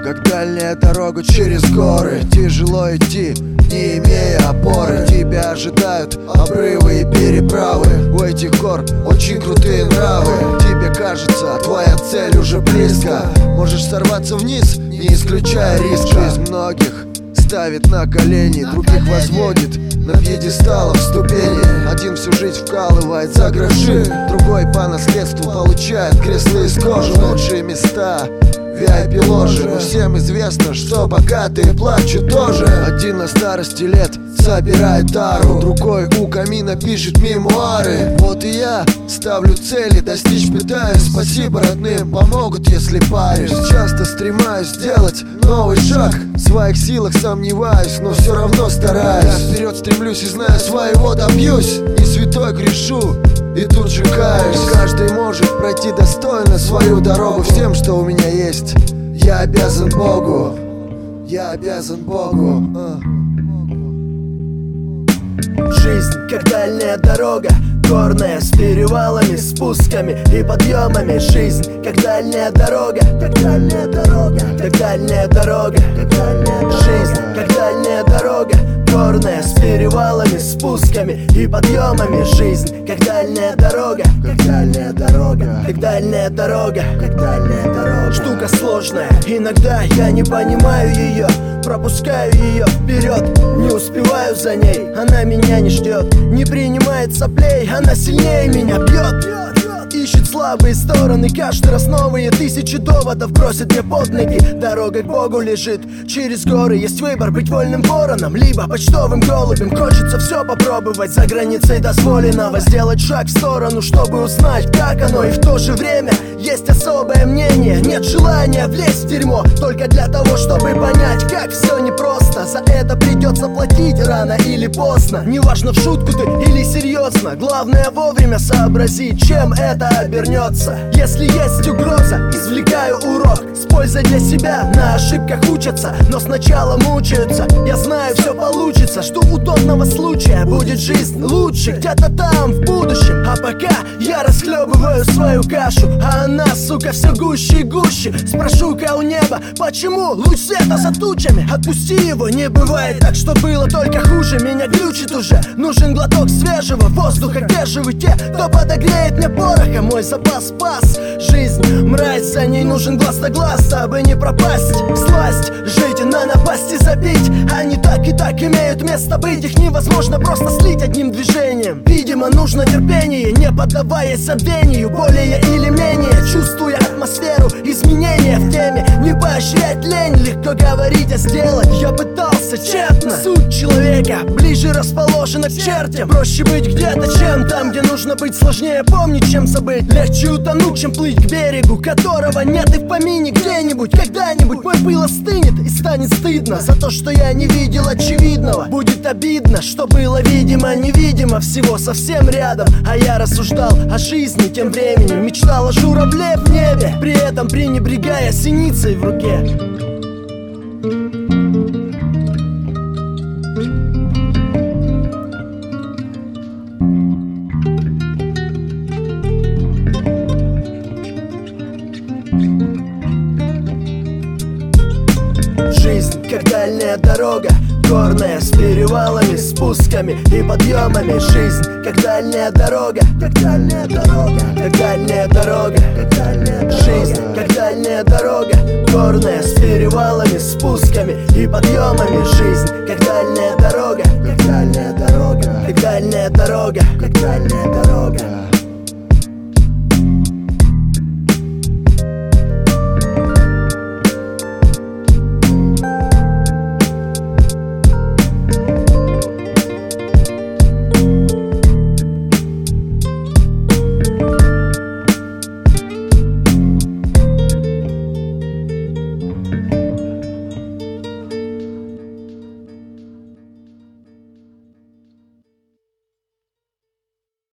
как дальняя дорога через горы. Тяжело идти, не имея опоры. Тебя ожидают обрывы и переправы. У этих гор очень крутые нравы. Тебе кажется, твоя цель уже близко. Можешь сорваться вниз, не исключая риска. Жизнь многих ставит на колени, других возводит на пьедесталов ступени. Один всю жизнь вкалывает за гроши, другой по наследству получает кресла из кожи. Лучшие места VIP-ложи, но всем известно, что богатые плачут тоже. Один на старости лет собирает тару, другой у камина пишет мемуары. Вот и я ставлю цели, достичь пытаюсь. Спасибо родным, помогут, если парюсь. Часто стремаюсь сделать новый шаг, в своих силах сомневаюсь, но все равно стараюсь. Я вперед стремлюсь и знаю, своего добьюсь. Не святой грешу и тут же каюсь. Каждый может пройти достойно свою дорогу. Всем, что у меня есть, я обязан Богу. Я обязан Богу. Жизнь, как дальняя дорога, горная, с перевалами, спусками и подъемами. Жизнь, как дальняя дорога, как дальняя дорога, как дальняя дорога, как дальняя дорога. Жизнь, как дальняя дорога, горная, с перевалами, спусками и подъемами. Жизнь, как дальняя дорога, как дальняя дорога, как дальняя дорога, как дальняя дорога. Штука сложная, иногда я не понимаю ее, пропускаю ее вперед, не успеваю за ней. Она меня не ждет, не принимает соплей, она сильнее меня бьет. Ищет слабые стороны, каждый раз новые тысячи доводов бросит мне под ноги. Дорога к Богу лежит через горы, есть выбор: быть вольным вороном, либо почтовым голубем. Хочется все попробовать, за границей дозволенного сделать шаг в сторону, чтобы узнать, как оно. И в то же время есть особое мнение, нет желания влезть в дерьмо, только для того, чтобы понять, как все непросто. За это придется платить рано или поздно, неважно, в шутку ты или серьезно. Главное вовремя сообразить, чем это обернется. Если есть угроза, извлекаю урок, с пользой для себя. На ошибках учатся, но сначала мучаются. Я знаю, все получится, жду удобного случая. Будет жизнь лучше где-то там, в будущем. А пока я расхлебываю свою кашу, а она, сука, все гуще и гуще. Спрошу-ка у неба, почему луч света за тучами? Отпусти его, не бывает так, что было только хуже. Меня глючит уже, нужен глоток свежего воздуха. Где же вы те, кто подогреет мне пороха? Мой запас спас жизнь, мразь, за ней нужен глаз на глаз, дабы не пропасть. Сласть, жить на напасть и забить, они так и так имеют место быть. Их невозможно просто слить одним движением. Видимо, нужно терпение, не поддаваясь забвению, более или менее чувствуя атмосферу изменения в теме. Не поощрять лень, легко говорить, а сделать я пытался тщетно. Суть человека ближе расположена к чертям. Проще быть где-то, чем там, где нужно быть. Сложнее помнить, чем забыть. Легче утонуть, чем плыть к берегу, которого нет и в помине. Где-нибудь, когда-нибудь мой пыл остынет и станет стыдно за то, что я не видел очевидного. Будет обидно, что было видимо невидимо, всего совсем рядом. А я рассуждал о жизни тем временем, мечтал о журавле в небе, при этом пренебрегая синицей в руке. Жизнь, как дальняя дорога, горная, с перевалами, спусками и подъемами. Жизнь, как дальняя дорога, как дальняя дорога, как дальняя дорога, как дальняя дорога. Жизнь, как дальняя дорога, горная, с перевалами, спусками и подъемами. Жизнь,